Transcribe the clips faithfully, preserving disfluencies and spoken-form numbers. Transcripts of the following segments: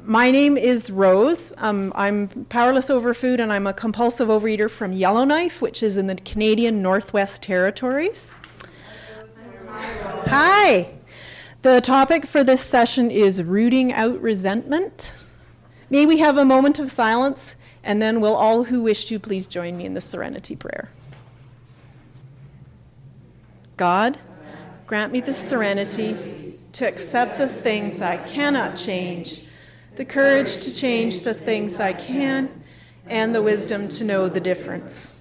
my name is Rose. Um, I'm powerless over food, and I'm a compulsive overeater from Yellowknife, which is in the Canadian Northwest Territories. Hi. The topic for this session is rooting out resentment. May we have a moment of silence, and then will all who wish to please join me in the Serenity Prayer. God, grant me the serenity to accept the things I cannot change, the courage to change the things I can, and the wisdom to know the difference.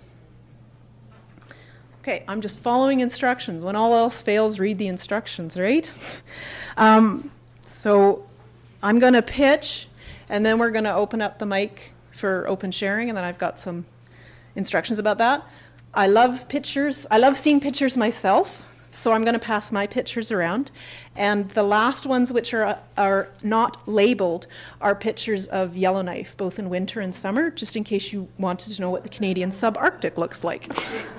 Okay, I'm just following instructions. When all else fails, read the instructions, right? um, so I'm going to pitch, and then we're going to open up the mic for open sharing, and then I've got some instructions about that. I love pictures. I love seeing pictures myself, so I'm going to pass my pictures around. And the last ones, which are are not labeled, are pictures of Yellowknife, both in winter and summer, just in case you wanted to know what the Canadian subarctic looks like.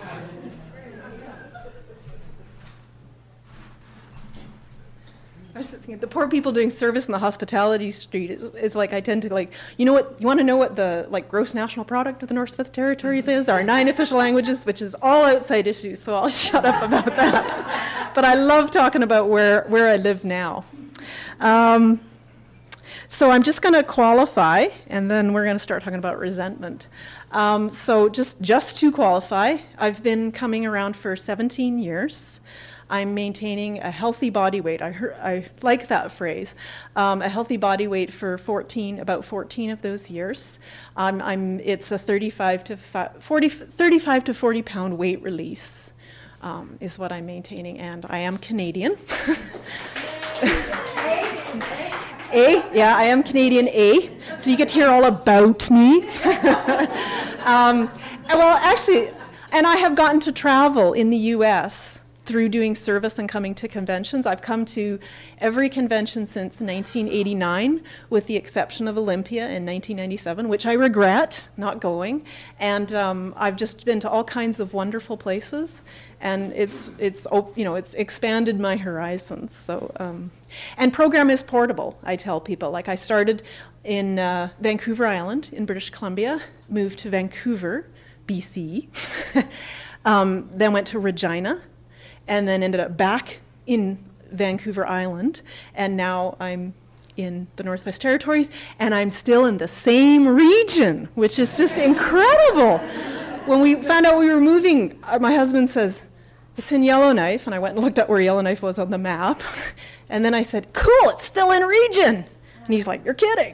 I was thinking, the poor people doing service in the hospitality street is, is like, I tend to like, you know what, you want to know what the like gross national product of the Northwest Territories is? Our nine official languages, which is all outside issues, so I'll shut up about that. But I love talking about where, where I live now. Um, so I'm just going to qualify, and then we're going to start talking about resentment. Um, so just, just to qualify, I've been coming around for seventeen years. I'm maintaining a healthy body weight. I, heard, I like that phrase. Um, a healthy body weight for fourteen, about fourteen of those years. Um, I'm, it's a thirty-five to forty, thirty-five to forty pound weight release um, is what I'm maintaining, and I am Canadian. A, yeah, I am Canadian A, so you get to hear all about me. um, well, actually, and I have gotten to travel in the U S through doing service and coming to conventions. I've come to every convention since nineteen eighty-nine, with the exception of Olympia in nineteen ninety-seven, which I regret not going. And um, I've just been to all kinds of wonderful places, and it's it's you know it's expanded my horizons. So um, and program is portable. I tell people, like I started in uh, Vancouver Island in British Columbia, moved to Vancouver, B C, um, then went to Regina, and then ended up back in Vancouver Island, and now I'm in the Northwest Territories, and I'm still in the same region, which is just incredible. When we found out we were moving, uh, my husband says, it's in Yellowknife, and I went and looked up where Yellowknife was on the map, and then I said, cool, it's still in region. And he's like, you're kidding.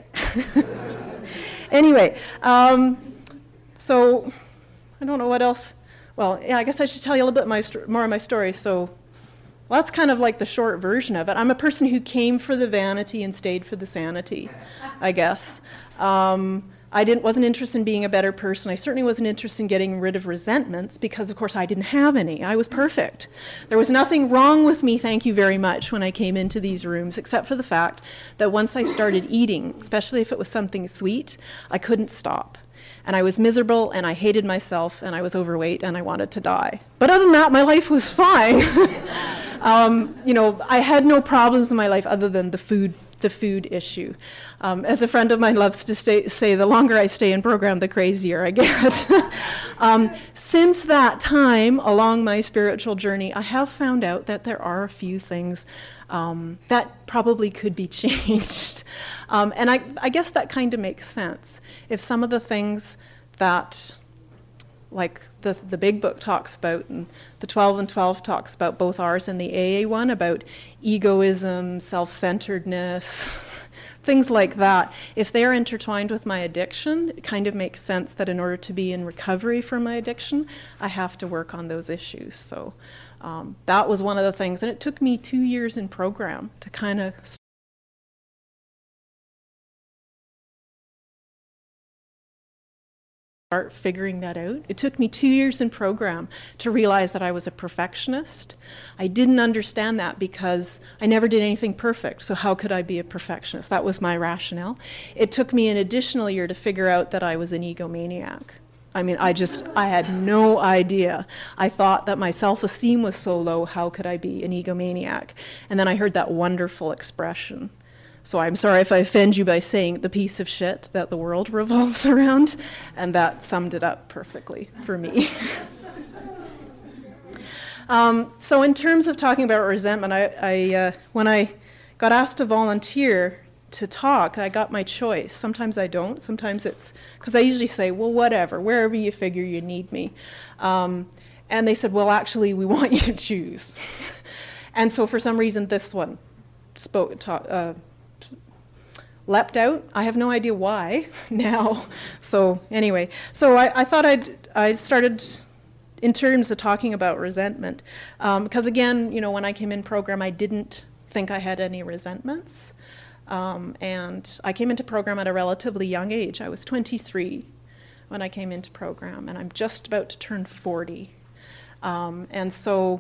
Anyway, um, so I don't know what else. Well, yeah, I guess I should tell you a little bit my st- more of my story. So, well, that's kind of like the short version of it. I'm a person who came for the vanity and stayed for the sanity, I guess. Um, I didn't wasn't interested in being a better person. I certainly wasn't interested in getting rid of resentments because, of course, I didn't have any. I was perfect. There was nothing wrong with me, thank you very much, when I came into these rooms, except for the fact that once I started eating, especially if it was something sweet, I couldn't stop. And I was miserable, and I hated myself, and I was overweight, and I wanted to die. But other than that, my life was fine. um, you know, I had no problems in my life other than the food, the food issue. Um, as a friend of mine loves to stay, say, the longer I stay in program, the crazier I get. um, since that time, along my spiritual journey, I have found out that there are a few things Um, that probably could be changed. Um, and I, I guess that kind of makes sense. If some of the things that, like the, the big book talks about, and the twelve and twelve talks about, both ours and the A A one, about egoism, self-centeredness, things like that, if they're intertwined with my addiction, it kind of makes sense that in order to be in recovery from my addiction, I have to work on those issues. So Um, that was one of the things, and it took me two years in program to kind of start figuring that out. It took me two years in program to realize that I was a perfectionist. I didn't understand that because I never did anything perfect, so how could I be a perfectionist? That was my rationale. It took me an additional year to figure out that I was an egomaniac. I mean, I just, I had no idea. I thought that my self-esteem was so low, how could I be an egomaniac? And then I heard that wonderful expression So I'm sorry if I offend you by saying the piece of shit that the world revolves around, and that summed it up perfectly for me. um, so in terms of talking about resentment, I, I uh, when I got asked to volunteer to talk, I got my choice. Sometimes I don't. Sometimes it's, because I usually say, well, whatever, wherever you figure you need me. Um, and they said, well, actually, we want you to choose. And so for some reason, this one spoke, talk, uh, leapt out. I have no idea why now. So anyway, so I, I thought I'd, I started in terms of talking about resentment. Um, because again, you know, when I came in program, I didn't think I had any resentments. Um, and I came into program at a relatively young age. I was twenty-three when I came into program, and I'm just about to turn forty. Um, and so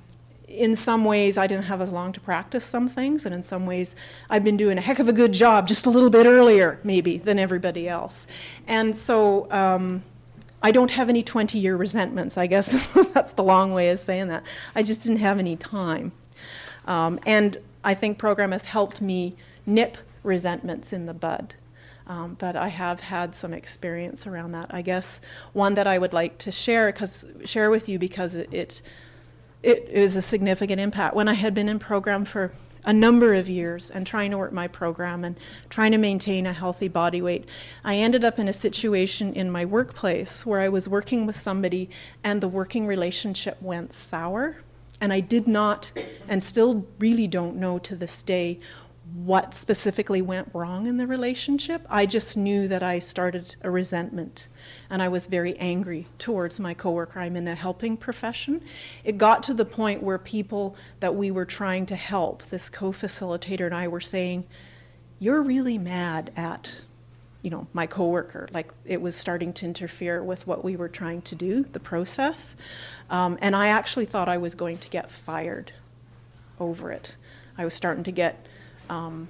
in some ways, I didn't have as long to practice some things, and in some ways, I've been doing a heck of a good job just a little bit earlier, maybe, than everybody else. And so um, I don't have any twenty-year resentments, I guess. That's the long way of saying that. I just didn't have any time. Um, and I think program has helped me nip resentments in the bud. Um, but I have had some experience around that. I guess one that I would like to share, cause, share with you because it, it, it is a significant impact. When I had been in program for a number of years and trying to work my program and trying to maintain a healthy body weight, I ended up in a situation in my workplace where I was working with somebody and the working relationship went sour. And I did not, and still really don't know to this day, what specifically went wrong in the relationship. I just knew that I started a resentment, and I was very angry towards my coworker. I'm in a helping profession. It got to the point where people that we were trying to help, this co-facilitator and I, were saying, "You're really mad at, you know, my coworker." Like it was starting to interfere with what we were trying to do, the process. Um, and I actually thought I was going to get fired over it. I was starting to get Um,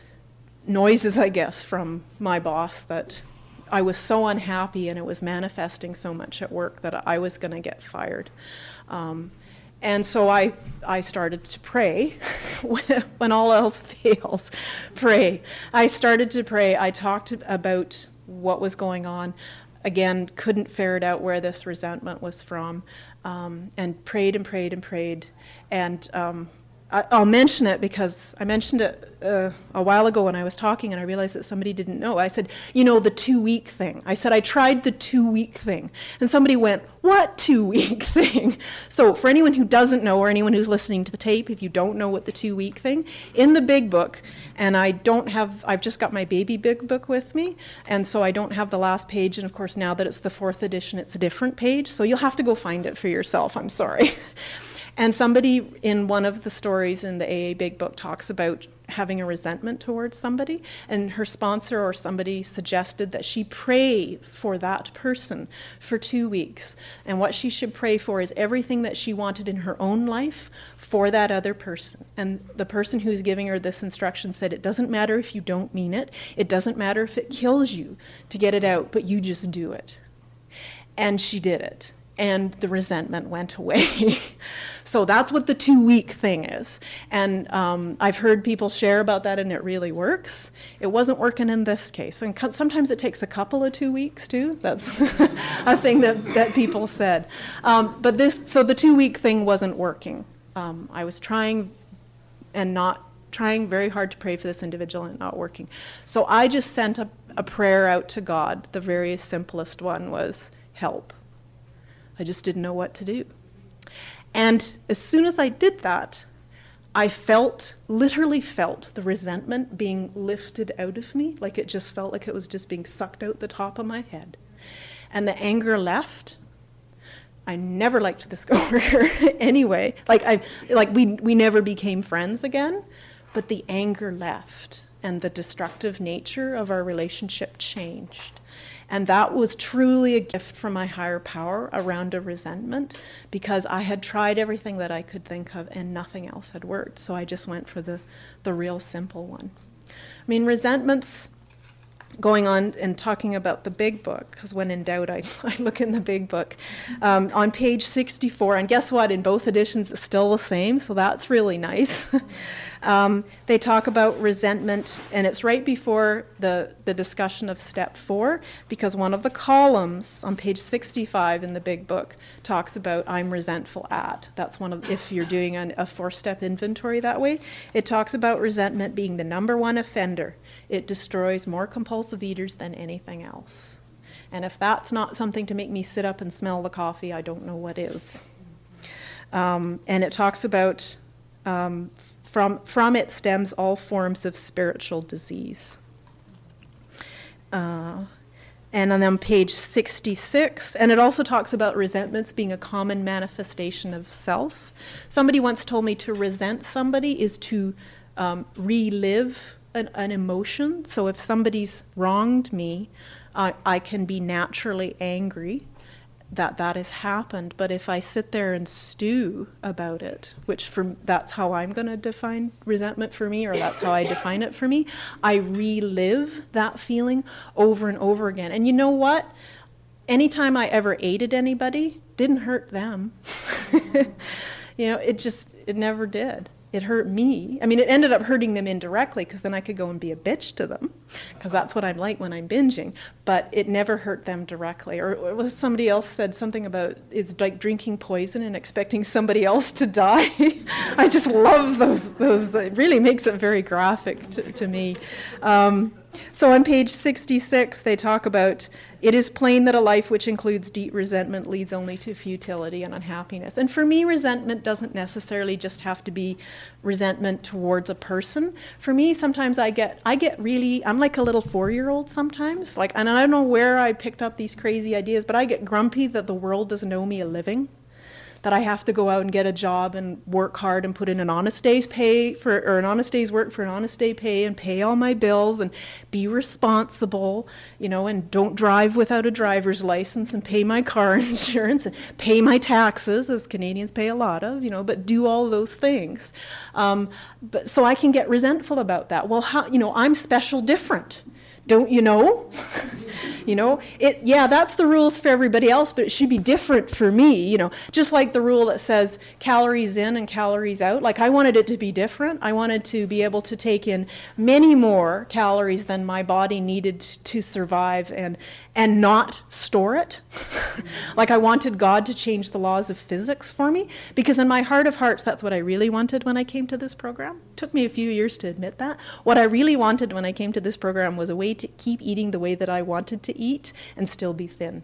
noises, I guess, from my boss that I was so unhappy and it was manifesting so much at work that I was going to get fired. Um, and so I, I started to pray. When all else fails, pray. I started to pray. I talked about what was going on. Again, couldn't ferret out where this resentment was from, um, and prayed and prayed and prayed. And um, I'll mention it because I mentioned it uh, a while ago when I was talking, and I realized that somebody didn't know. I said, you know, the two-week thing. I said, I tried the two-week thing. And somebody went, what two-week thing? So for anyone who doesn't know, or anyone who's listening to the tape, if you don't know what the two-week thing, in the big book, and I don't have, I've just got my baby big book with me, and so I don't have the last page, and of course now that it's the fourth edition, it's a different page, so you'll have to go find it for yourself, I'm sorry. And somebody in one of the stories in the A A Big Book talks about having a resentment towards somebody, and her sponsor or somebody suggested that she pray for that person for two weeks. And what she should pray for is everything that she wanted in her own life for that other person. And the person who's giving her this instruction said, it doesn't matter if you don't mean it, it doesn't matter if it kills you to get it out, but you just do it. And she did it. And the resentment went away. So that's what the two-week thing is. And um, I've heard people share about that, and it really works. It wasn't working in this case. And co- sometimes it takes a couple of two weeks, too. That's a thing that, that people said. Um, but this, so the two-week thing wasn't working. Um, I was trying and not trying very hard to pray for this individual and not working. So I just sent a, a prayer out to God. The very simplest one was, help. I just didn't know what to do. And as soon as I did that, I felt, literally felt the resentment being lifted out of me, like it just felt like it was just being sucked out the top of my head. And the anger left. I never liked this coworker anyway. Like I, like we we never became friends again, but the anger left and the destructive nature of our relationship changed. And that was truly a gift from my higher power around a resentment, because I had tried everything that I could think of and nothing else had worked. So I just went for the, the real simple one. I mean, resentments, going on and talking about the big book, because when in doubt, I, I look in the big book. Um, on page sixty-four, and guess what? In both editions, it's still the same, so that's really nice. Um, they talk about resentment, and it's right before the, the discussion of step four, because one of the columns on page sixty-five in the big book talks about I'm resentful at. That's one of, if you're doing an, a four-step inventory that way, it talks about resentment being the number one offender. It destroys more compulsive eaters than anything else. And if that's not something to make me sit up and smell the coffee, I don't know what is. Um, and it talks about um, from, from it stems all forms of spiritual disease. Uh, and on then page sixty-six, and it also talks about resentments being a common manifestation of self. Somebody once told me to resent somebody is to um, relive an, an emotion. So if somebody's wronged me, uh, I can be naturally angry that that has happened. But if I sit there and stew about it, which for that's how I'm going to define resentment for me, or that's how I define it for me, I relive that feeling over and over again. And you know what? Anytime I ever aided anybody, didn't hurt them. You know, it just, it never did. It hurt me. I mean, it ended up hurting them indirectly, because then I could go and be a bitch to them, because that's what I'm like when I'm binging. But it never hurt them directly. Or, or was somebody else said something about it's like drinking poison and expecting somebody else to die. I just love those. Those it really makes it very graphic to, to me. Um, So on page sixty-six, they talk about, it is plain that a life which includes deep resentment leads only to futility and unhappiness. And for me, resentment doesn't necessarily just have to be resentment towards a person. For me, sometimes I get, I get really, I'm like a little four-year-old sometimes. Like, and I don't know where I picked up these crazy ideas, but I get grumpy that the world doesn't owe me a living, that I have to go out and get a job and work hard and put in an honest day's pay for, or an honest day's work for an honest day pay, and pay all my bills and be responsible, you know, and don't drive without a driver's license, and pay my car insurance and pay my taxes, as Canadians pay a lot of, you know, but do all those things. Um, but so I can get resentful about that. Well, how, you know, I'm special different. Don't you know? You know, it, yeah, that's the rules for everybody else, but it should be different for me, you know, just like the rule that says calories in and calories out. Like, I wanted it to be different. I wanted to be able to take in many more calories than my body needed to survive, and and not store it. Like, I wanted God to change the laws of physics for me, because in my heart of hearts, that's what I really wanted when I came to this program. It took me a few years to admit that. What I really wanted when I came to this program was a way to keep eating the way that I wanted to eat and still be thin.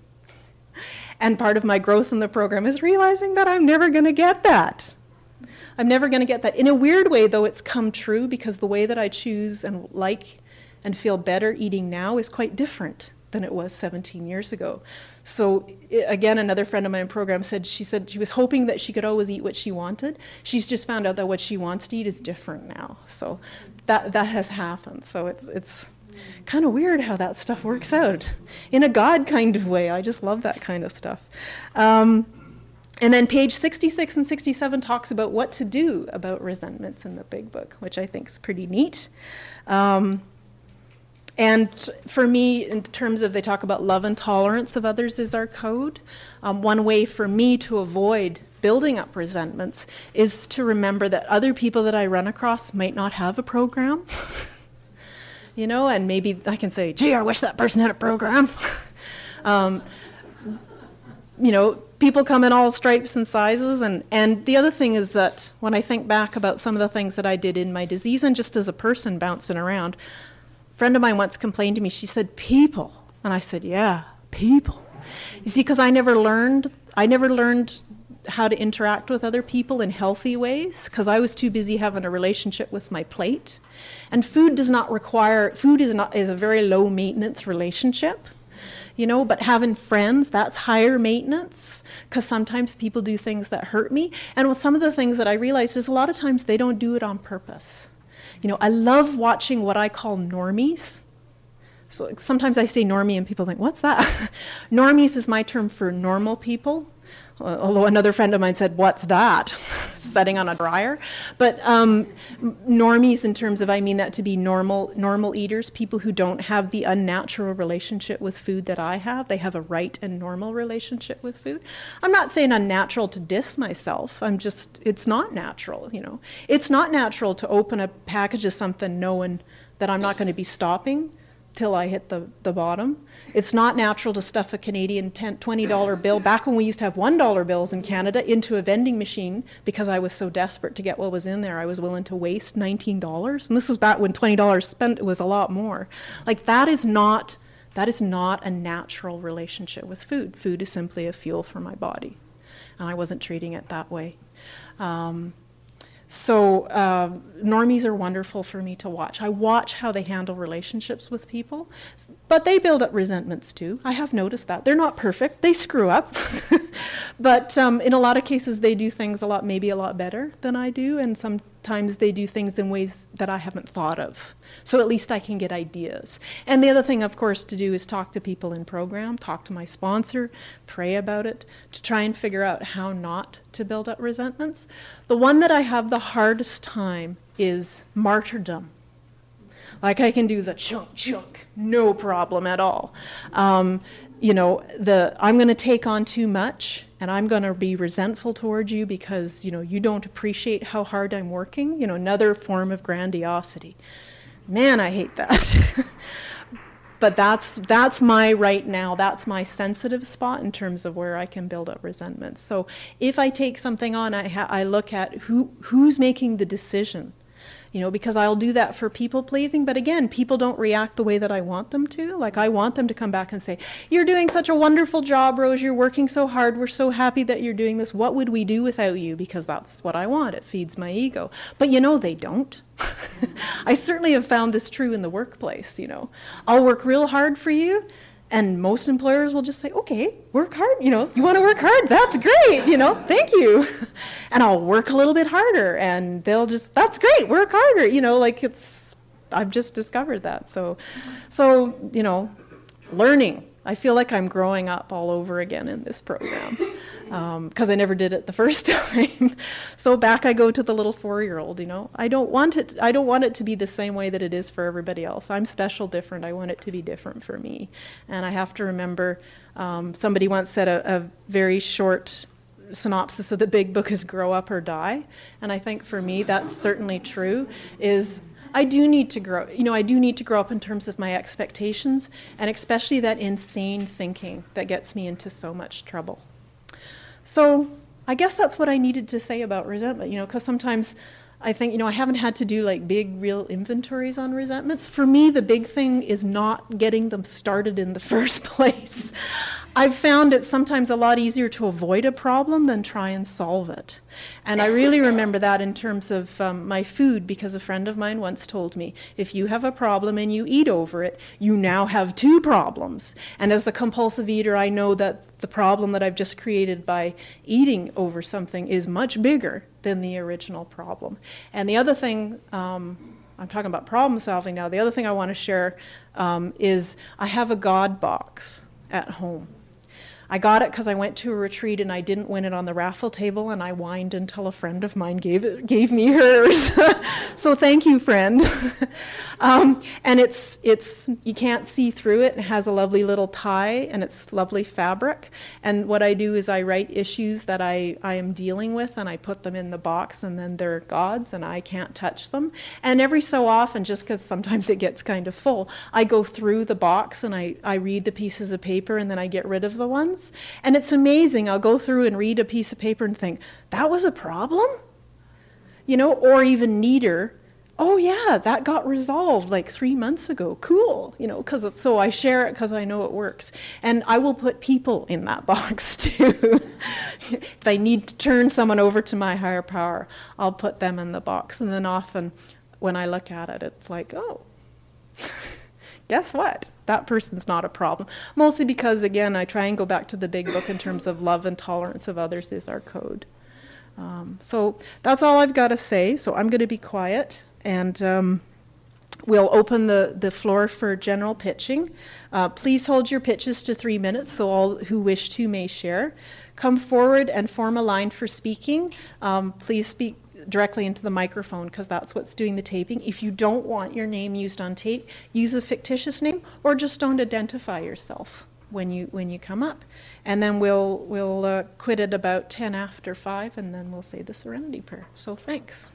And part of my growth in the program is realizing that I'm never going to get that. I'm never going to get that. In a weird way, though, it's come true, because the way that I choose and like and feel better eating now is quite different than it was seventeen years ago. So again, another friend of mine in the program said, she said she was hoping that she could always eat what she wanted. She's just found out that what she wants to eat is different now. So that that has happened. So it's it's kind of weird how that stuff works out in a God kind of way. I just love that kind of stuff. Um, and then page sixty-six and sixty-seven talks about what to do about resentments in the big book, which I think is pretty neat. Um, And for me, in terms of, they talk about love and tolerance of others is our code. Um, one way for me to avoid building up resentments is to remember that other people that I run across might not have a program. You know, and maybe I can say, gee, I wish that person had a program. um, you know, people come in all stripes and sizes. And, and the other thing is that when I think back about some of the things that I did in my disease, and just as a person bouncing around, a friend of mine once complained to me. She said, people. And I said, yeah, people. You see, because I never learned, I never learned how to interact with other people in healthy ways, because I was too busy having a relationship with my plate. And food does not require, food is not is a very low maintenance relationship, you know, but having friends, that's higher maintenance, because sometimes people do things that hurt me. And with some of the things that I realized is a lot of times they don't do it on purpose. You know, I love watching what I call normies. So sometimes I say normie and people think, what's that? Normies is my term for normal people. Although another friend of mine said, what's that? setting on a dryer. But um, normies, in terms of, I mean that to be normal, normal eaters, people who don't have the unnatural relationship with food that I have. They have a right and normal relationship with food. I'm not saying unnatural to diss myself. I'm just, it's not natural, you know. It's not natural to open a package of something knowing that I'm not going to be stopping till I hit the, the bottom. It's not natural to stuff a Canadian ten, twenty dollar bill, back when we used to have one dollar bills in Canada, into a vending machine because I was so desperate to get what was in there. I was willing to waste nineteen dollars. And this was back when twenty dollars spent was a lot more. Like, that is not, that is not a natural relationship with food. Food is simply a fuel for my body. And I wasn't treating it that way. Um, So uh, normies are wonderful for me to watch. I watch how they handle relationships with people, but they build up resentments too. I have noticed that. They're not perfect. They screw up. But um, in a lot of cases, they do things a lot, maybe a lot better than I do, and sometimes they do things in ways that I haven't thought of. So at least I can get ideas. And the other thing, of course, to do is talk to people in program, talk to my sponsor, pray about it, to try and figure out how not to build up resentments. The one that I have the hardest time is martyrdom. Like, I can do the chunk, chunk, no problem at all. Um, you know, the I'm going to take on too much, and I'm going to be resentful towards you because, you know, you don't appreciate how hard I'm working. You know, another form of grandiosity. Man, I hate that. But that's that's my right now, that's my sensitive spot in terms of where I can build up resentment. So if I take something on, I, ha- I look at who who's making the decision. You know, because I'll do that for people pleasing, but again, people don't react the way that I want them to. Like, I want them to come back and say, you're doing such a wonderful job, Rose, you're working so hard, we're so happy that you're doing this, what would we do without you? Because that's what I want, it feeds my ego. But you know, they don't. I certainly have found this true in the workplace, you know. I'll work real hard for you, and most employers will just say, okay, work hard, you know, you want to work hard, that's great, you know, thank you. And I'll work a little bit harder, and they'll just, that's great, work harder, you know, like, it's, I've just discovered that. So, so, you know, learning. I feel like I'm growing up all over again in this program, because um, I never did it the first time. So back I go to the little four-year-old, you know. I don't want it, I don't want it to be the same way that it is for everybody else. I'm special, different. I want it to be different for me. And I have to remember, um, somebody once said a, a very short synopsis of the big book is grow up or die. And I think for me, that's certainly true, is I do need to grow, you know, I do need to grow up in terms of my expectations, and especially that insane thinking that gets me into so much trouble. So I guess that's what I needed to say about resentment, you know, because sometimes I think, you know, I haven't had to do like big real inventories on resentments. For me, the big thing is not getting them started in the first place. I've found it sometimes a lot easier to avoid a problem than try and solve it. And I really remember that in terms of um, my food, because a friend of mine once told me, if you have a problem and you eat over it, you now have two problems. And as a compulsive eater, I know that the problem that I've just created by eating over something is much bigger than the original problem. And the other thing, um, I'm talking about problem solving now, the other thing I want to share um, is I have a God box at home. I got it because I went to a retreat and I didn't win it on the raffle table, and I whined until a friend of mine gave it, gave me hers. So thank you, friend. um, and it's, it's, you can't see through it. It has a lovely little tie, and it's lovely fabric. And what I do is I write issues that I, I am dealing with, and I put them in the box, and then they're God's, and I can't touch them. And every so often, just because sometimes it gets kind of full, I go through the box and I, I read the pieces of paper, and then I get rid of the ones. And it's amazing. I'll go through and read a piece of paper and think, that was a problem? You know, or even neater, oh yeah, that got resolved like three months ago. Cool. You know, because so I share it because I know it works. And I will put people in that box too. If I need to turn someone over to my higher power, I'll put them in the box. And then often when I look at it, it's like, oh, guess what? That person's not a problem. Mostly because, again, I try and go back to the big book in terms of love and tolerance of others is our code. Um, so that's all I've got to say. So I'm going to be quiet. And um, We'll open the, the floor for general pitching. Uh, please hold your pitches to three minutes so all who wish to may share. Come forward and form a line for speaking. Um, please speak directly into the microphone because that's what's doing the taping. If you don't want your name used on tape, use a fictitious name or just don't identify yourself when you when you come up. And then we'll, we'll uh, quit at about ten after five and then we'll say the Serenity Prayer. So thanks.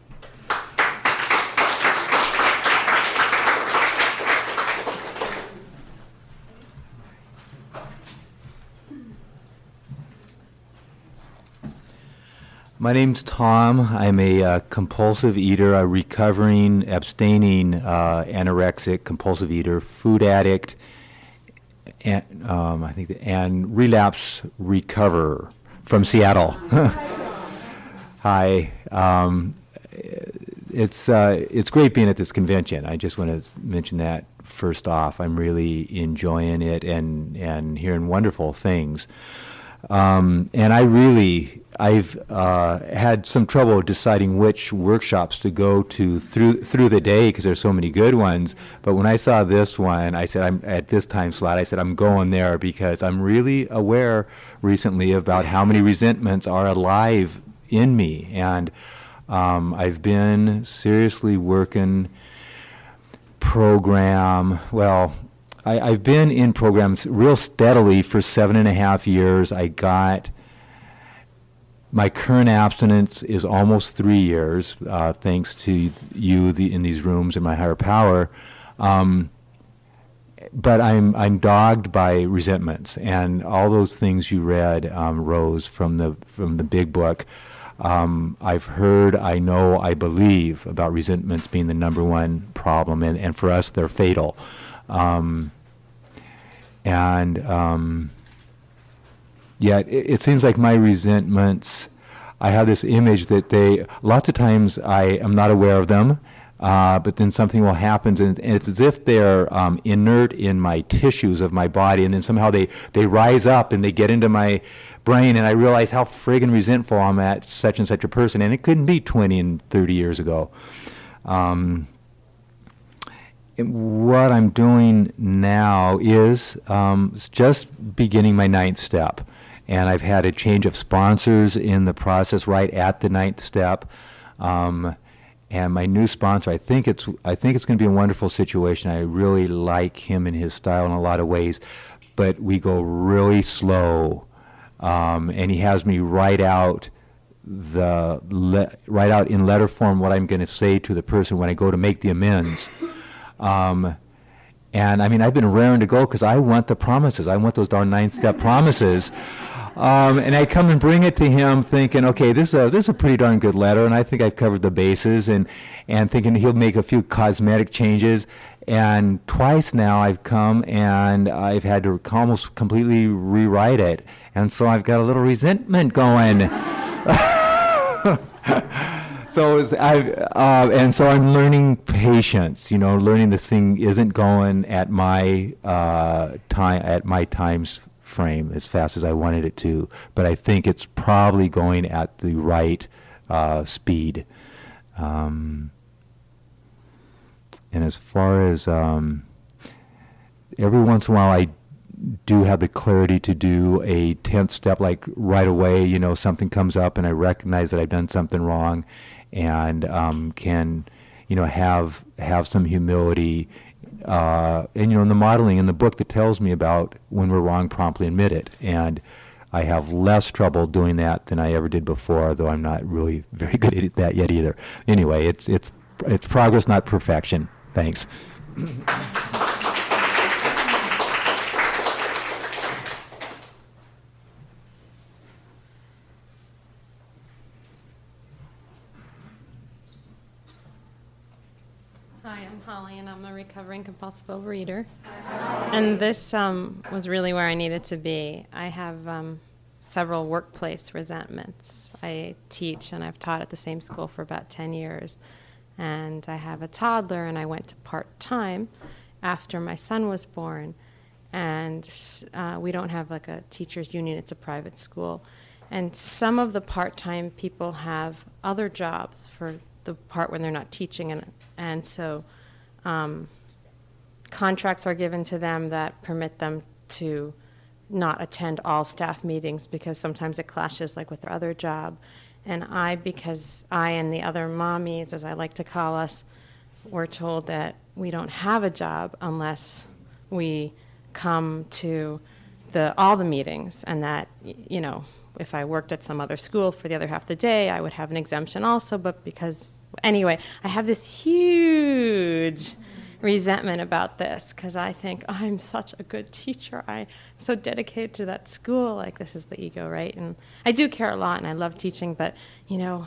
My name's Tom. I'm a uh, compulsive eater, a recovering, abstaining, uh, anorexic, compulsive eater, food addict, and um, I think, the, and relapse recoverer from Seattle. Hi. Um, it's uh, it's great being at this convention. I just want to mention that first off. I'm really enjoying it and and hearing wonderful things. Um, and I really, I've uh, had some trouble deciding which workshops to go to through through the day because there's so many good ones. But when I saw this one, I said, I'm at this time slot, I said, I'm going there because I'm really aware recently about how many resentments are alive in me. And um, I've been seriously working program, well, I, I've been in programs real steadily for seven and a half years. I got, my current abstinence is almost three years, uh, thanks to you the, in these rooms and my higher power. Um, but I'm I'm dogged by resentments and all those things you read, um, Rose, from the from the big book. Um, I've heard, I know, I believe about resentments being the number one problem, and, and for us, they're fatal. Um, and um, yet it, it seems like my resentments, I have this image that they, lots of times I am not aware of them, uh, but then something will happen and, and it's as if they're um, inert in my tissues of my body, and then somehow they, they rise up and they get into my brain, and I realize how friggin' resentful I'm at such and such a person, and it couldn't be twenty and thirty years ago. Um, What I'm doing now is um, just beginning my ninth step, and I've had a change of sponsors in the process right at the ninth step, um, and my new sponsor, I think it's I think it's going to be a wonderful situation. I really like him and his style in a lot of ways, but we go really slow, um, and he has me write out the le- write out in letter form what I'm going to say to the person when I go to make the amends. Um, and I mean, I've been raring to go because I want the promises. I want those darn nine-step promises. Um, and I come and bring it to him thinking, okay, this is a, this is a pretty darn good letter, and I think I've covered the bases, and, and thinking he'll make a few cosmetic changes. And twice now I've come and I've had to almost completely rewrite it. And so I've got a little resentment going. So is I uh, and so I'm learning patience. You know, learning this thing isn't going at my uh, time at my times frame as fast as I wanted it to, but I think it's probably going at the right uh, speed. Um, and as far as um, every once in a while, I do have the clarity to do a tenth step, like right away. You know, something comes up and I recognize that I've done something wrong. And um, can, you know, have have some humility, uh, and you know, in the modeling in the book that tells me about when we're wrong, promptly admit it. And I have less trouble doing that than I ever did before, though I'm not really very good at that yet either. Anyway, it's it's it's progress, not perfection. Thanks. Hi, I'm Holly, and I'm a recovering compulsive overeater. And this um, was really where I needed to be. I have um, several workplace resentments. I teach, and I've taught at the same school for about ten years. And I have a toddler, and I went to part-time after my son was born. And uh, we don't have like a teachers union, it's a private school. And some of the part-time people have other jobs for the part when they're not teaching, and and so um, contracts are given to them that permit them to not attend all staff meetings because sometimes it clashes like with their other job. And I, because I and the other mommies, as I like to call us, were told that we don't have a job unless we come to the all the meetings, and that, you know, if I worked at some other school for the other half of the day, I would have an exemption also. But because, anyway, I have this huge resentment about this because I think, oh, I'm such a good teacher. I'm so dedicated to that school. Like, this is the ego, right? And I do care a lot, and I love teaching, but, you know,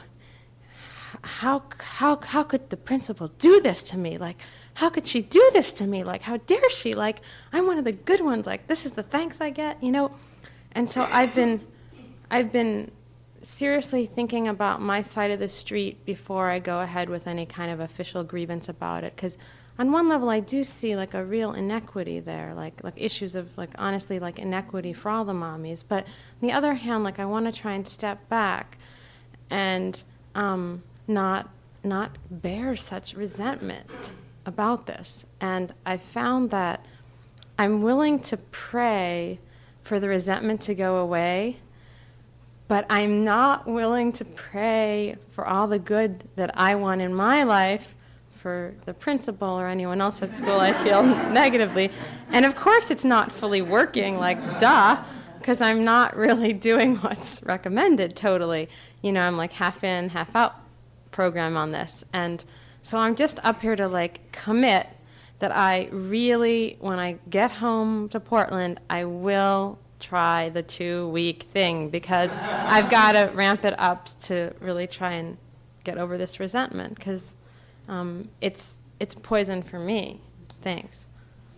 how how how could the principal do this to me? Like, how could she do this to me? Like, how dare she? Like, I'm one of the good ones. Like, this is the thanks I get, you know? And so I've been, I've been seriously thinking about my side of the street before I go ahead with any kind of official grievance about it. Because on one level, I do see like a real inequity there, like like issues of like honestly like inequity for all the mommies. But on the other hand, like I want to try and step back and um, not not bear such resentment about this. And I found that I'm willing to pray for the resentment to go away, but I'm not willing to pray for all the good that I want in my life for the principal or anyone else at school I feel negatively. And of course it's not fully working, like duh, because I'm not really doing what's recommended totally. You know, I'm like half in, half out program on this. And so I'm just up here to like commit that I really, when I get home to Portland, I will try the two-week thing because I've got to ramp it up to really try and get over this resentment because um, it's it's poison for me. Thanks.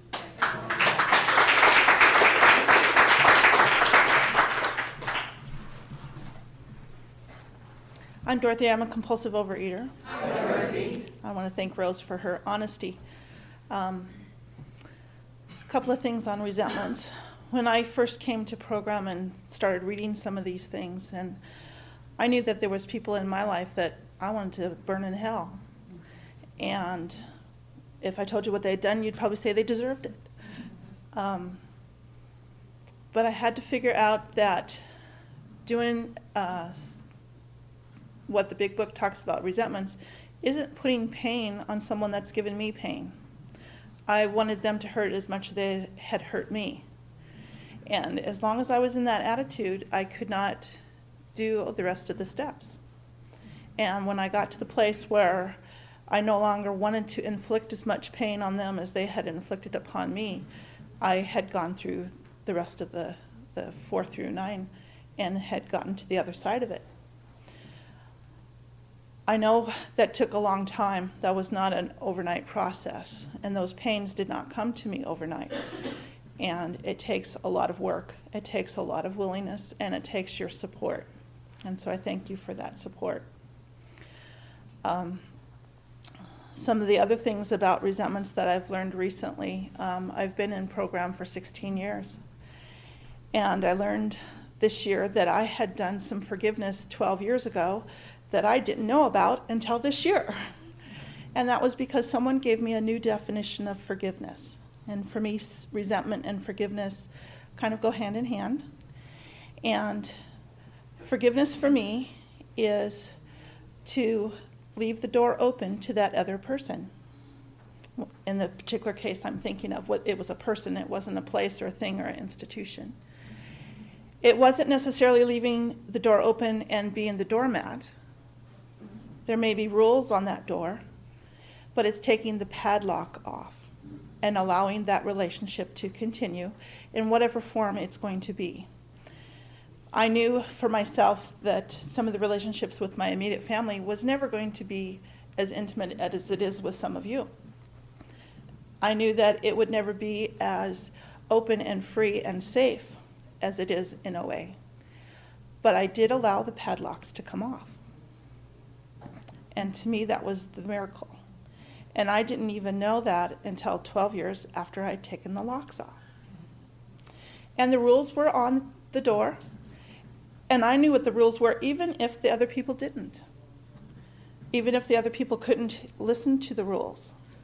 I'm Dorothy. I'm a compulsive overeater. Hi, Dorothy. I want to thank Rose for her honesty. Um, a couple of things on resentments. When I first came to program and started reading some of these things, and I knew that there was people in my life that I wanted to burn in hell. And if I told you what they had done, you'd probably say they deserved it. Um, but I had to figure out that doing uh, what the big book talks about, resentments, isn't putting pain on someone that's given me pain. I wanted them to hurt as much as they had hurt me. And as long as I was in that attitude, I could not do the rest of the steps. And when I got to the place where I no longer wanted to inflict as much pain on them as they had inflicted upon me, I had gone through the rest of the, the four through nine and had gotten to the other side of it. I know that took a long time. That was not an overnight process, and those pains did not come to me overnight. And it takes a lot of work, it takes a lot of willingness, and it takes your support. And so I thank you for that support. Um, some of the other things about resentments that I've learned recently, um, I've been in program for sixteen years. And I learned this year that I had done some forgiveness twelve years ago that I didn't know about until this year. And that was because someone gave me a new definition of forgiveness. And for me, resentment and forgiveness kind of go hand in hand. And forgiveness for me is to leave the door open to that other person. In the particular case I'm thinking of, what it was a person, it wasn't a place or a thing or an institution. It wasn't necessarily leaving the door open and being the doormat. There may be rules on that door, but it's taking the padlock off and allowing that relationship to continue in whatever form it's going to be. I knew for myself that some of the relationships with my immediate family was never going to be as intimate as it is with some of you. I knew that it would never be as open and free and safe as it is in O A. But I did allow the padlocks to come off. And to me, that was the miracle. And I didn't even know that until twelve years after I'd taken the locks off. And the rules were on the door, and I knew what the rules were, even if the other people didn't. Even if the other people couldn't listen to the rules.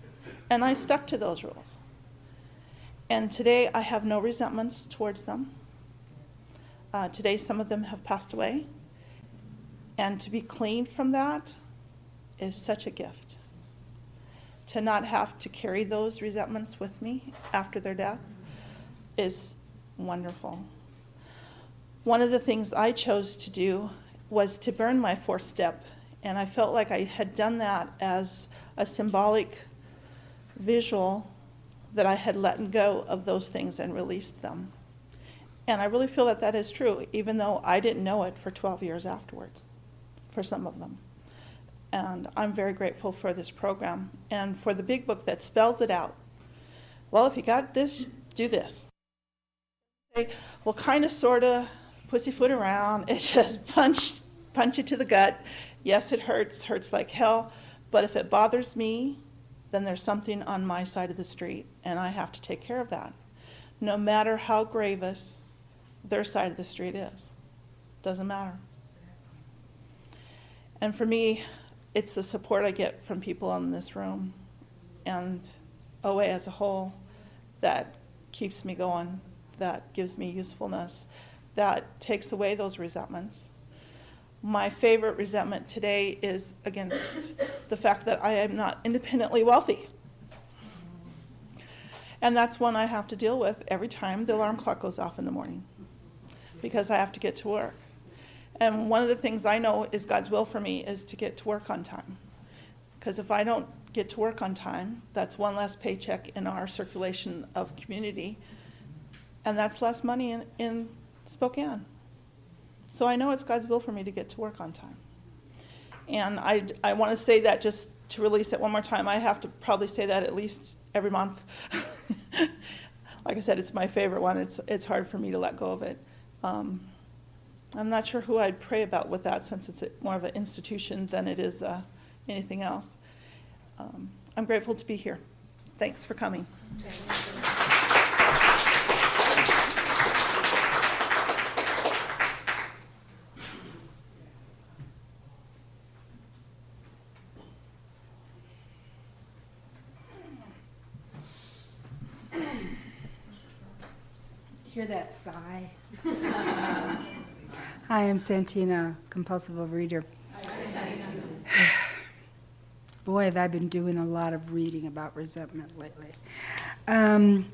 And I stuck to those rules. And today I have no resentments towards them. Uh, today some of them have passed away. And to be clean from that is such a gift. To not have to carry those resentments with me after their death is wonderful. One of the things I chose to do was to burn my fourth step, and I felt like I had done that as a symbolic visual that I had let go of those things and released them. And I really feel that that is true, even though I didn't know it for twelve years afterwards, for some of them. And I'm very grateful for this program and for the big book that spells it out. Well, if you got this, do this. Okay, well, kind of, sort of, pussyfoot around. It just punch, punch you to the gut. Yes, it hurts, hurts like hell. But if it bothers me, then there's something on my side of the street, and I have to take care of that. No matter how grievous their side of the street is. Doesn't matter. And for me, it's the support I get from people in this room and O A as a whole that keeps me going, that gives me usefulness, that takes away those resentments. My favorite resentment today is against the fact that I am not independently wealthy. And that's one I have to deal with every time the alarm clock goes off in the morning, because I have to get to work. And one of the things I know is God's will for me is to get to work on time. Because if I don't get to work on time, that's one less paycheck in our circulation of community, and that's less money in, in Spokane. So I know it's God's will for me to get to work on time. And I, I want to say that just to release it one more time. I have to probably say that at least every month. Like I said, it's my favorite one. It's, it's hard for me to let go of it. Um, I'm not sure who I'd pray about with that, since it's more of an institution than it is uh, anything else. Um, I'm grateful to be here. Thanks for coming. Hear that sigh? Hi, I'm Santina, compulsive overeater. Boy, have I been doing a lot of reading about resentment lately. Um,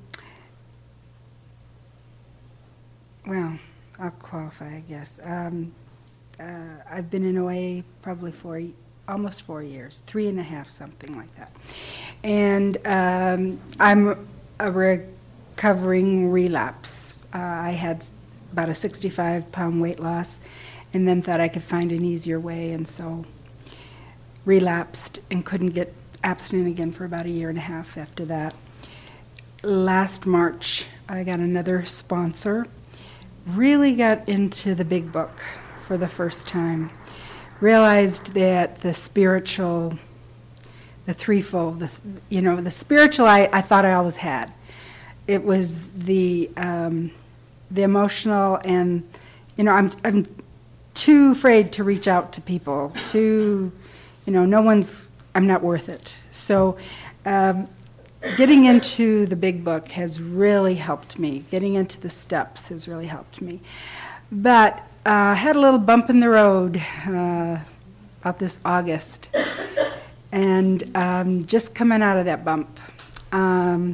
well, I'll qualify, I guess. Um, uh, I've been in O A probably for almost four years, three and a half, something like that. And um, I'm a recovering relapse. Uh, I had about a sixty-five pound weight loss, and then thought I could find an easier way, and so relapsed and couldn't get abstinent again for about a year and a half after that. Last March, I got another sponsor, really got into the big book for the first time, realized that the spiritual, the threefold, the, you know, the spiritual I, I thought I always had. It was the um, the emotional, and you know, I'm I'm too afraid to reach out to people. Too, you know, no one's. I'm not worth it. So, um, getting into the big book has really helped me. Getting into the steps has really helped me. But uh, I had a little bump in the road uh, about this August, and um, just coming out of that bump. Um,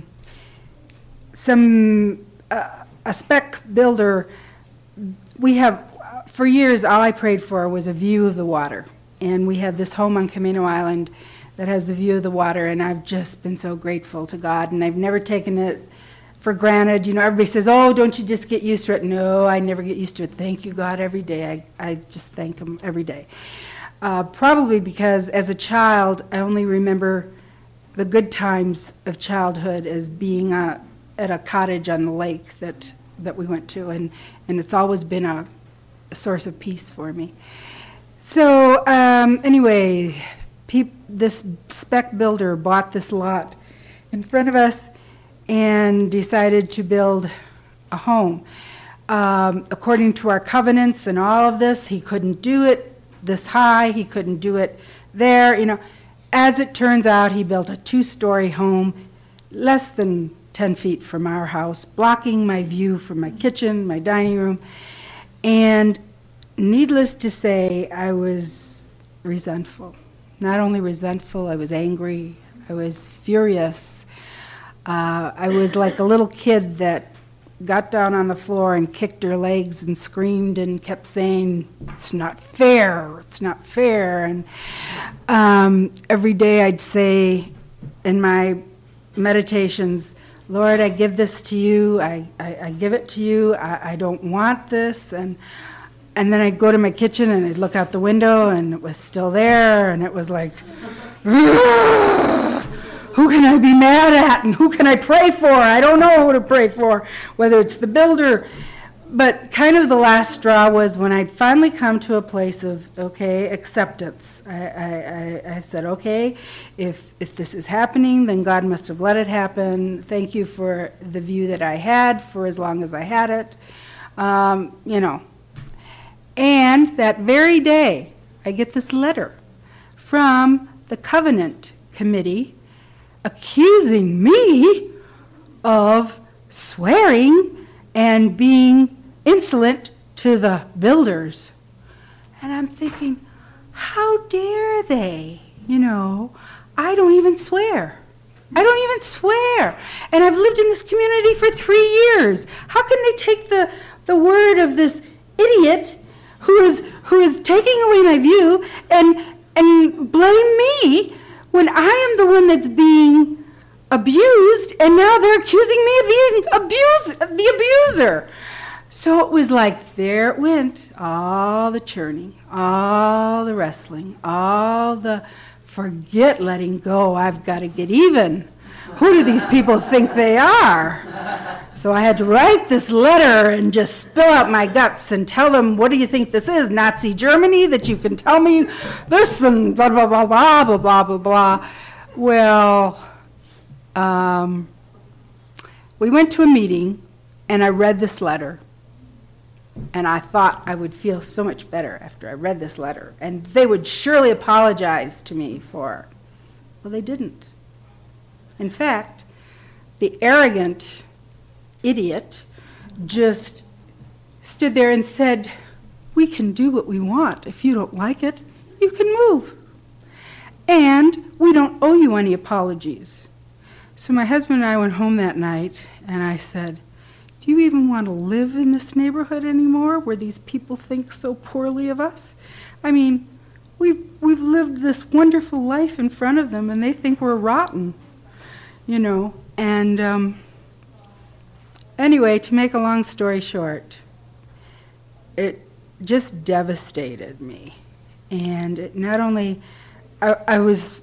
Some uh, a spec builder. We have for years. All I prayed for was a view of the water, and we have this home on Camino Island that has the view of the water. And I've just been so grateful to God, and I've never taken it for granted. You know, everybody says, "Oh, don't you just get used to it?" No, I never get used to it. Thank you, God, every day. I I just thank Him every day. Uh, probably because as a child, I only remember the good times of childhood as being a at a cottage on the lake that, that we went to, and, and it's always been a, a source of peace for me. So um, anyway, peop, this spec builder bought this lot in front of us and decided to build a home. Um, according to our covenants and all of this, he couldn't do it this high, he couldn't do it there, you know, as it turns out, he built a two-story home less than ten feet from our house, blocking my view from my kitchen, my dining room. And needless to say, I was resentful. Not only resentful, I was angry, I was furious. Uh, I was like a little kid that got down on the floor and kicked her legs and screamed and kept saying, it's not fair, it's not fair. And um, every day I'd say in my meditations, Lord, I give this to you, I, I, I give it to you, I, I don't want this. And and then I'd go to my kitchen and I'd look out the window and it was still there, and it was like, who can I be mad at and who can I pray for? I don't know who to pray for, whether it's the builder. But kind of the last straw was when I'd finally come to a place of, okay, acceptance. I, I, I, I said, okay, if, if this is happening, then God must have let it happen. Thank you for the view that I had for as long as I had it. Um, you know. And that very day, I get this letter from the Covenant Committee accusing me of swearing and being insolent to the builders. And I'm thinking, how dare they? You know, I don't even swear. I don't even swear. And I've lived in this community for three years. How can they take the, the word of this idiot who is who is taking away my view and and blame me when I am the one that's being abused, and now they're accusing me of being abused, the abuser. So it was like, there it went, all the churning, all the wrestling, all the forget letting go, I've got to get even. Who do these people think they are? So I had to write this letter and just spill out my guts and tell them, what do you think this is, Nazi Germany, that you can tell me this and blah, blah, blah, blah, blah, blah, blah, blah. Well, um, we went to a meeting, and I read this letter, and I thought I would feel so much better after I read this letter, and they would surely apologize to me for it. Well, they didn't. In fact, the arrogant idiot just stood there and said, we can do what we want. If you don't like it, you can move. And we don't owe you any apologies. So my husband and I went home that night, and I said, do you even want to live in this neighborhood anymore where these people think so poorly of us? I mean, we've, we've lived this wonderful life in front of them, and they think we're rotten, you know. And um, anyway, to make a long story short, it just devastated me. And it not only, I, I was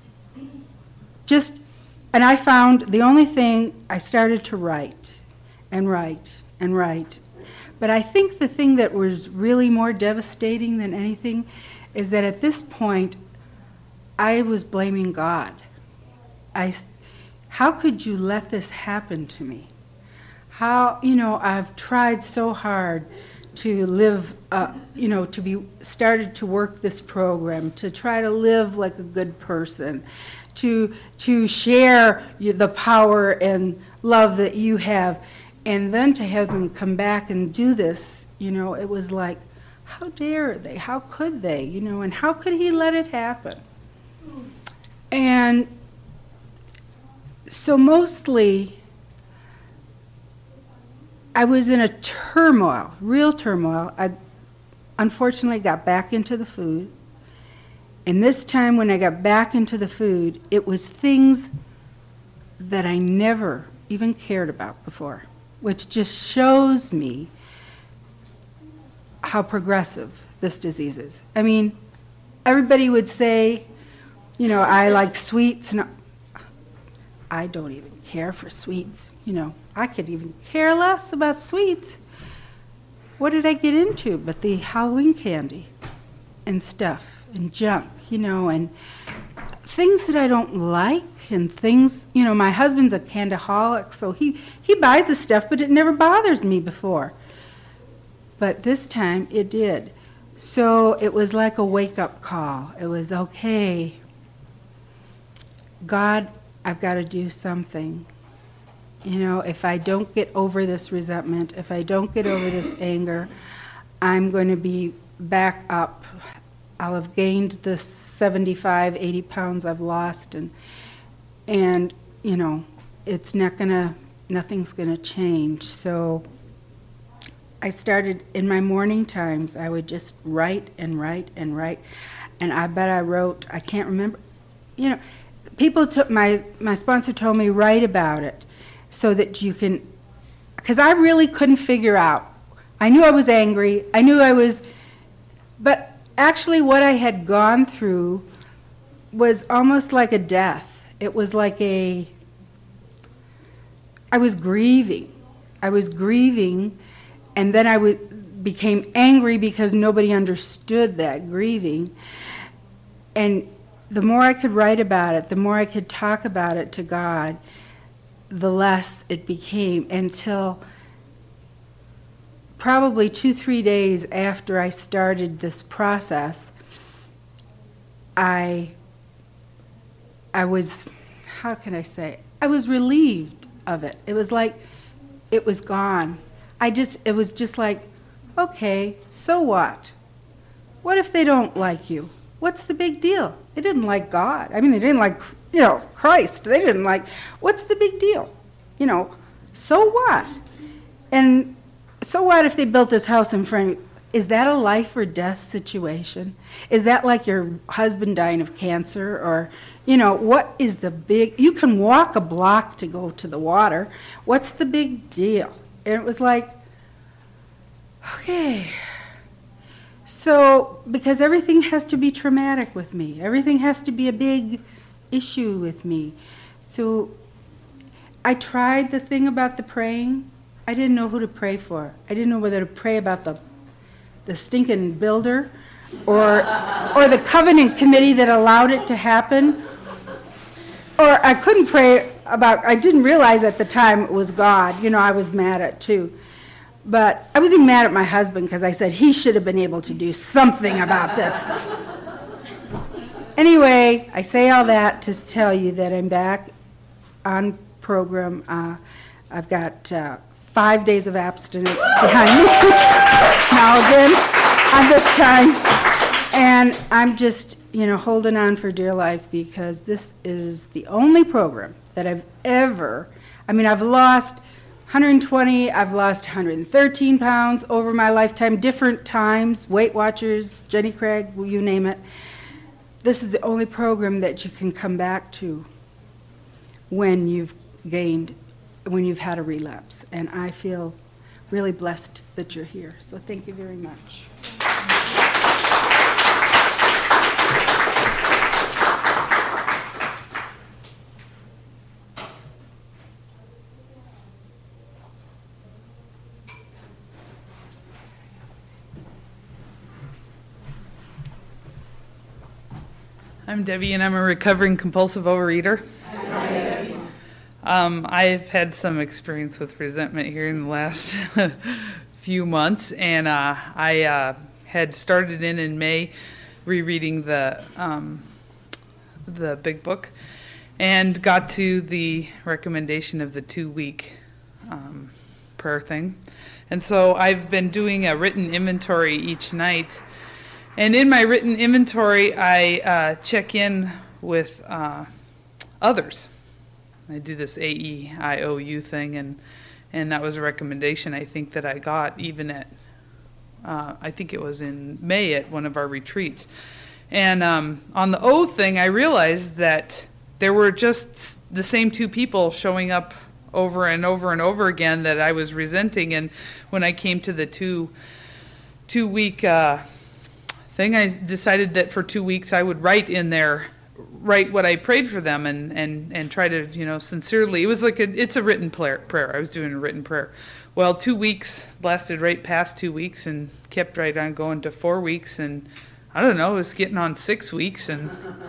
just, and I found the only thing, I started to write and write and write. But I think the thing that was really more devastating than anything is that at this point, I was blaming God. I, how could you let this happen to me? How, you know, I've tried so hard to live, uh, you know, to be, started to work this program, to try to live like a good person, to, to share the power and love that you have. And then to have them come back and do this, you know, it was like, how dare they? How could they? You know, and how could he let it happen? And so mostly, I was in a turmoil, real turmoil. I unfortunately got back into the food. And this time when I got back into the food, it was things that I never even cared about before, which just shows me how progressive this disease is. I mean, everybody would say, you know, I like sweets, and I don't even care for sweets. You know, I could even care less about sweets. What did I get into but the Halloween candy and stuff and junk, you know, and things that I don't like, and things, you know, my husband's a candyholic, so he, he buys the stuff, but it never bothers me before. But this time it did. So it was like a wake-up call. It was, okay, God, I've got to do something. You know, if I don't get over this resentment, if I don't get over this anger, I'm going to be back up. I'll have gained the seventy-five, eighty pounds I've lost, and, and you know, it's not going to, nothing's going to change. So I started, in my morning times, I would just write and write and write. And I bet I wrote, I can't remember, you know, people took, my, my sponsor told me, write about it so that you can, because I really couldn't figure out. I knew I was angry, I knew I was, but actually what I had gone through was almost like a death. It was like a, I was grieving. I was grieving, and then I w- became angry because nobody understood that grieving. And the more I could write about it, the more I could talk about it to God, the less it became, until probably two, three days after I started this process, I, I was, how can I say, I was relieved of it. It was like it was gone. I just, it was just like, okay, so what? What if they don't like you? What's the big deal? They didn't like God. I mean, they didn't like, you know, Christ. They didn't like, what's the big deal? You know, so what? And so what if they built this house in front of you? Is that a life or death situation? Is that like your husband dying of cancer? Or, you know, what is the big, you can walk a block to go to the water. What's the big deal? And it was like, okay. So, because everything has to be traumatic with me. Everything has to be a big issue with me. So, I tried the thing about the praying. I didn't know who to pray for. I didn't know whether to pray about the the stinking builder or or the covenant committee that allowed it to happen. Or I couldn't pray about, I didn't realize at the time it was God. You know, I was mad at too. But I was even mad at my husband because I said he should have been able to do something about this. Anyway, I say all that to tell you that I'm back on program. Uh, I've got uh, five days of abstinence behind me now again on this time. And I'm just, you know, holding on for dear life because this is the only program that I've ever, I mean, I've lost one hundred twenty, I've lost one hundred thirteen pounds over my lifetime, different times, Weight Watchers, Jenny Craig, you name it. This is the only program that you can come back to when you've gained, when you've had a relapse. And I feel really blessed that you're here. So thank you very much. I'm Debbie, and I'm a recovering compulsive overeater. Um, I've had some experience with resentment here in the last few months, and uh, I uh, had started in in May rereading the um, the Big Book, and got to the recommendation of the two-week um, prayer thing. And so I've been doing a written inventory each night. And in my written inventory, I uh, check in with uh, others. I do this A E I O U thing, and and that was a recommendation I think that I got even at, uh, I think it was in May at one of our retreats. And um, on the O thing, I realized that there were just the same two people showing up over and over and over again that I was resenting. And when I came to the two, two week uh, thing, I decided that for two weeks I would write in there, write what I prayed for them, and, and, and try to, you know, sincerely. It was like a, it's a written prayer. prayer. I was doing a written prayer. Well, two weeks lasted right past two weeks and kept right on going to four weeks, and I don't know, it was getting on six weeks, and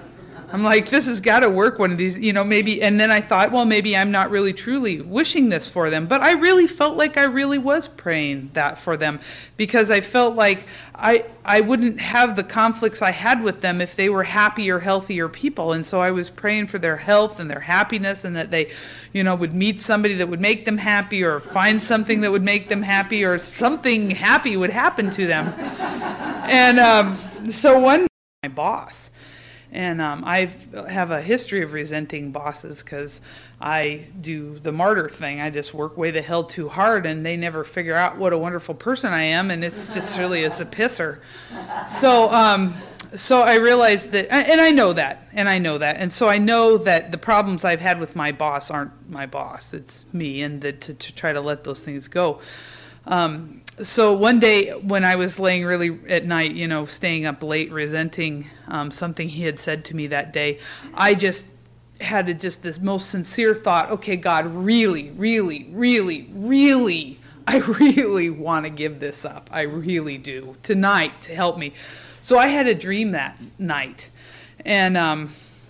I'm like, this has got to work one of these, you know, maybe. And then I thought, well, maybe I'm not really truly wishing this for them. But I really felt like I really was praying that for them, because I felt like I I wouldn't have the conflicts I had with them if they were happier, healthier people. And so I was praying for their health and their happiness, and that they, you know, would meet somebody that would make them happy, or find something that would make them happy, or something happy would happen to them. And um, so one, my boss. And um, I have a history of resenting bosses because I do the martyr thing. I just work way the hell too hard, and they never figure out what a wonderful person I am, and it's just really is a pisser. So, um, so I realized that, and I know that, and I know that, and so I know that the problems I've had with my boss aren't my boss. It's me, and that to, to try to let those things go. Um, so one day when I was laying really at night, you know, staying up late, resenting um, something he had said to me that day, I just had a, just this most sincere thought, okay, God, really, really, really, really, I really want to give this up. I really do. Tonight, to help me. So I had a dream that night. And um,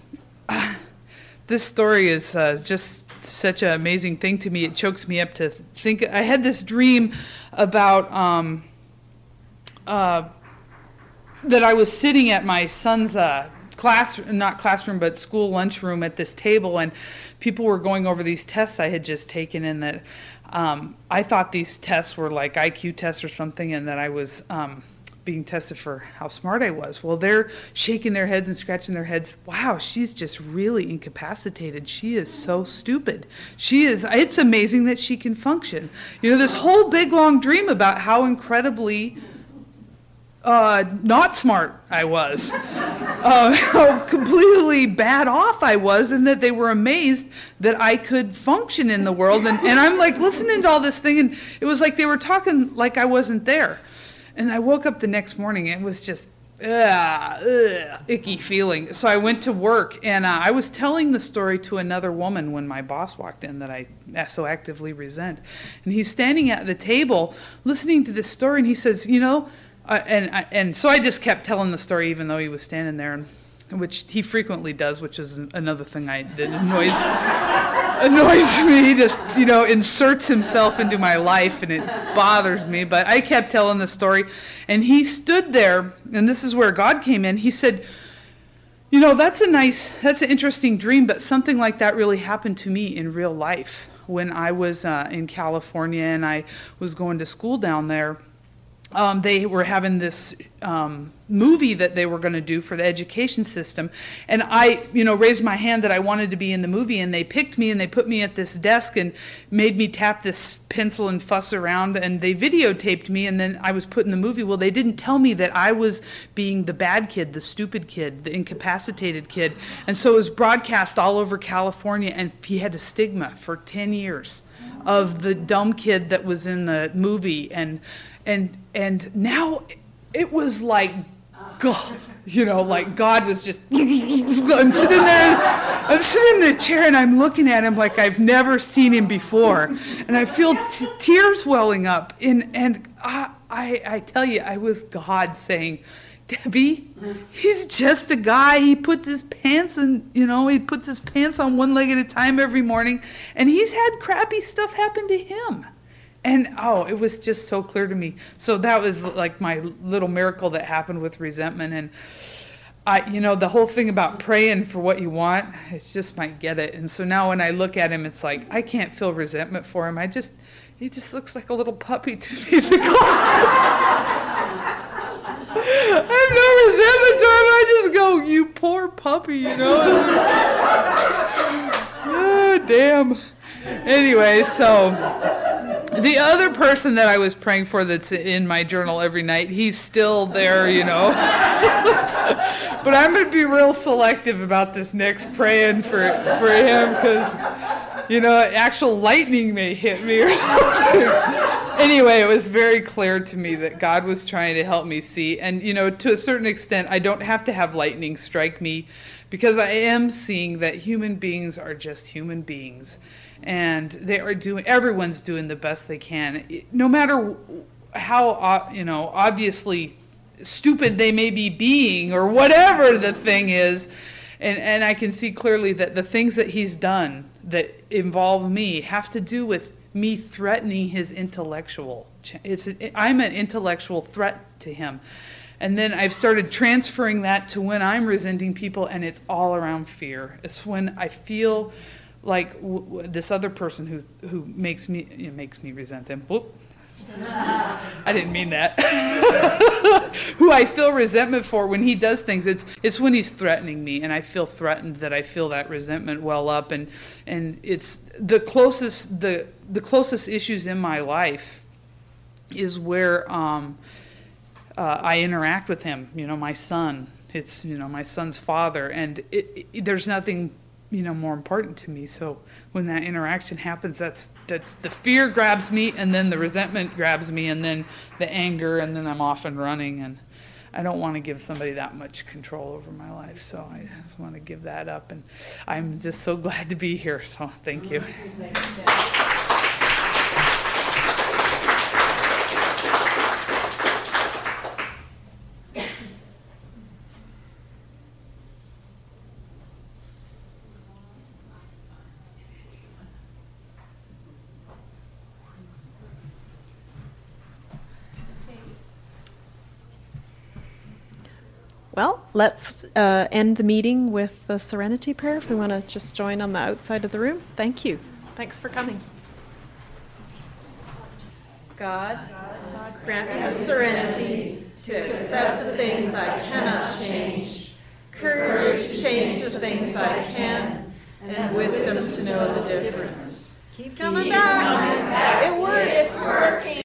this story is uh, just such an amazing thing to me. It chokes me up to think. I had this dream about um, uh, that I was sitting at my son's uh, class, not classroom, but school lunchroom at this table, and people were going over these tests I had just taken, and that um, I thought these tests were like I Q tests or something, and that I was um, being tested for how smart I was. Well, they're shaking their heads and scratching their heads. Wow, she's just really incapacitated. She is so stupid. She is, it's amazing that she can function. You know, this whole big long dream about how incredibly uh, not smart I was, uh, how completely bad off I was, and that they were amazed that I could function in the world. And, and I'm like listening to all this thing, and it was like they were talking like I wasn't there. And I woke up the next morning, and it was just, ugh, ugh, icky feeling. So I went to work, and uh, I was telling the story to another woman when my boss walked in that I so actively resent. And he's standing at the table listening to this story, and he says, you know, uh, and, I, and so I just kept telling the story even though he was standing there, and, which he frequently does, which is another thing I, that annoys annoys me. He just, you know, inserts himself into my life, and it bothers me. But I kept telling the story, and he stood there, and this is where God came in. He said, you know, that's a nice, that's an interesting dream, but something like that really happened to me in real life when I was uh, in California, and I was going to school down there. Um, they were having this um, movie that they were going to do for the education system. And I, you know, raised my hand that I wanted to be in the movie, and they picked me, and they put me at this desk and made me tap this pencil and fuss around, and they videotaped me, and then I was put in the movie. Well, they didn't tell me that I was being the bad kid, the stupid kid, the incapacitated kid. And so it was broadcast all over California, and he had a stigma for ten years of the dumb kid that was in the movie. And And and now it was like, God, you know, like God was just, I'm sitting there, I'm sitting in the chair, and I'm looking at him like I've never seen him before. And I feel t- tears welling up. In, and I, I, I tell you, I was God saying, Debbie, he's just a guy. He puts his pants in, you know, he puts his pants on one leg at a time every morning. And he's had crappy stuff happen to him. And, oh, it was just so clear to me. So that was like my little miracle that happened with resentment. And, I, you know, the whole thing about praying for what you want, it's just might get it. And so now when I look at him, it's like, I can't feel resentment for him. I just, he just looks like a little puppy to me. I have no resentment to him. I just go, you poor puppy, you know. Oh, damn. Anyway, so the other person that I was praying for that's in my journal every night, he's still there, you know. But I'm going to be real selective about this next praying for, for him, because, you know, actual lightning may hit me or something. Anyway, it was very clear to me that God was trying to help me see. And, you know, to a certain extent, I don't have to have lightning strike me, because I am seeing that human beings are just human beings. And they are doing, everyone's doing the best they can. No matter how, you know, obviously stupid they may be being, or whatever the thing is, And, and I can see clearly that the things that he's done that involve me have to do with me threatening his intellectual. ch- It's, I'm an intellectual threat to him. And then I've started transferring that to when I'm resenting people, and it's all around fear. It's when I feel like w- w- this other person who, who makes me, you know, makes me resent them. Whoop. I didn't mean that. Who I feel resentment for when he does things. It's it's when he's threatening me, and I feel threatened that I feel that resentment well up, and and it's the closest the the closest issues in my life is where um, uh, I interact with him. You know, my son. It's you know my son's father, and it, it, there's nothing you know more important to me. So when that interaction happens, that's that's the fear grabs me, and then the resentment grabs me, and then the anger, and then I'm off and running. And I don't want to give somebody that much control over my life, so I just want to give that up. And I'm just so glad to be here. So thank you. Well, let's uh, end the meeting with the Serenity Prayer. If we want to just join on the outside of the room. Thank you. Thanks for coming. God, grant me the serenity to accept the things I cannot change, courage to change the things I can, and wisdom to know the difference. Keep coming back. It works.